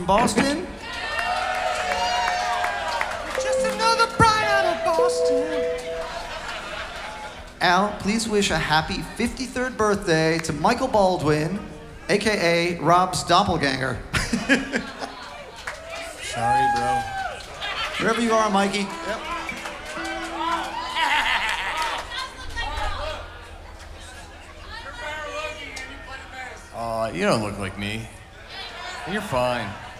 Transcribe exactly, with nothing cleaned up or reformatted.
Boston. Just another bride out of Boston. Al, please wish a happy fifty-third birthday to Michael Baldwin, A K A Rob's doppelganger. Sorry, bro. Wherever you are, Mikey. Yep. Aw, you don't look like me. And you're fine.